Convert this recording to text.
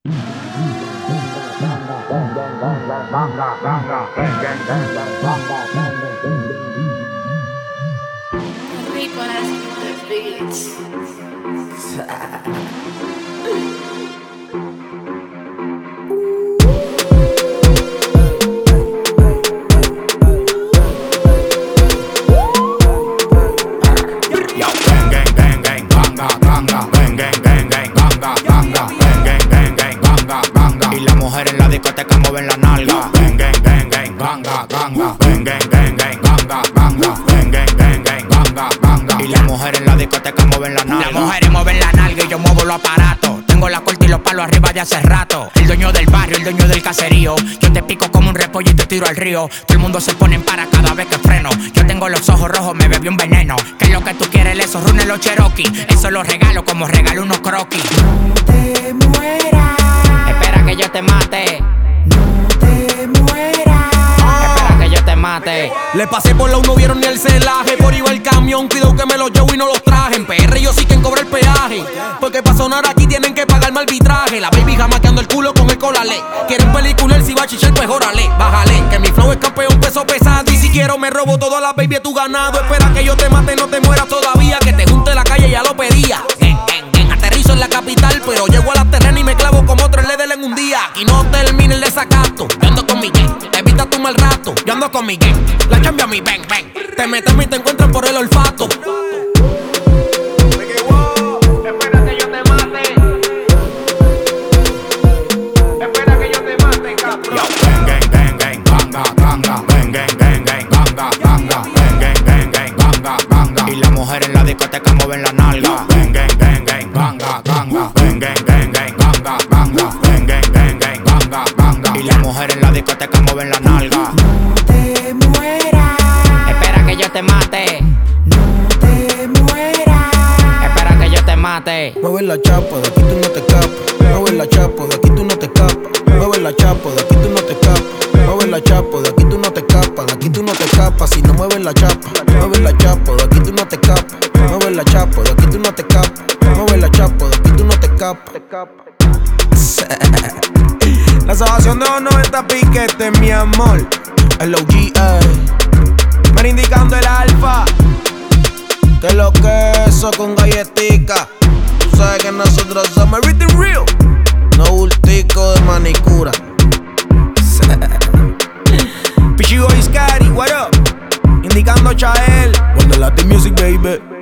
Y las mujeres en la discoteca mueven la nalga. Gang, gang, gang, gang, ganga, ganga. Gang, gang, gang, gang, ganga, ganga. Gang, gang, gang, gang, ganga, ganga. Y las mujeres en la discoteca mueven la nalga. Las mujeres mueven la nalga y yo muevo los aparatos. Tengo la corte y los palos arriba de hace rato. El dueño del barrio, el dueño del caserío. Yo te pico como un repollo y te tiro al río. Todo el mundo se pone en para cada vez que freno. Yo tengo los ojos rojos, me bebí un veneno. ¿Qué es lo que tú quieres? Esos runes los Cherokee. Eso los regalo como regalo unos croquis. No te mueras. Espera que yo te mate. No te mueras. Espera que yo te mate. Le pasé por la no vieron ni el celaje. Por iba el camión, cuidado que me los llevo y no los traje. En PR yo sí que cobra el peaje. Porque para sonar aquí tienen que pagarme arbitraje. La baby jamaqueando el culo con el colale. Quieren pelicular, si va a chichar pues órale. Bájale, que mi flow es campeón peso pesado. Y si quiero me robo toda la baby de tu ganado. Espera que yo te mate, no te mueras todavía. Que te junte la calle, ya lo pedía. Aterrizo en la capital, pero llego a la terrena y me clavo como 3 LEDs en un día. Y no termine el desacato. Yo ando con mi gang, te evita tu mal rato. Yo ando con mi gang, la cambia mi bang bang. Te metes y te encuentran por el olfato. Espera que yo te mate. Espera que yo te mate, cabrón. Gang, gang, gang, gang, ganga, ganga. Gang, gang, gang, gang, ganga, ganga. Gang, gang, gang, gang, ganga, ganga. Y las mujeres en la discoteca mueven la nalga. Gang, gang, gang, gang, ganga, ganga. Gang, gang, gang, gang, ganga, ganga. Gang, gang, gang, gang, ganga, ganga. Y las mujeres en la discoteca mueven la nalga. No te mueras. Espera que yo te mate. No te mueras. Espera que yo te mate. Mueve la chapa, de aquí tú no te escapas. Mueve la chapa, de aquí tú no te escapas. Mueve la chapa, de aquí tú no te escapas. Mueve la chapa, de aquí tú no te escapas. De aquí tú no te escapas si no mueves la chapa. Mueve la chapa, de aquí tú no te escapas. Mueve la chapa, de aquí tú no te escapas. Mueve la chapa, de aquí tú no te escapas. La salvación de los 90 piquetes, mi amor. El OGA. Me indicando el alfa. Que lo que es eso con galletica. Tú sabes que nosotros somos everything real. No bultico de manicura. Pichigo Iscari, what up? Indicando Chael. When the Latin music, baby.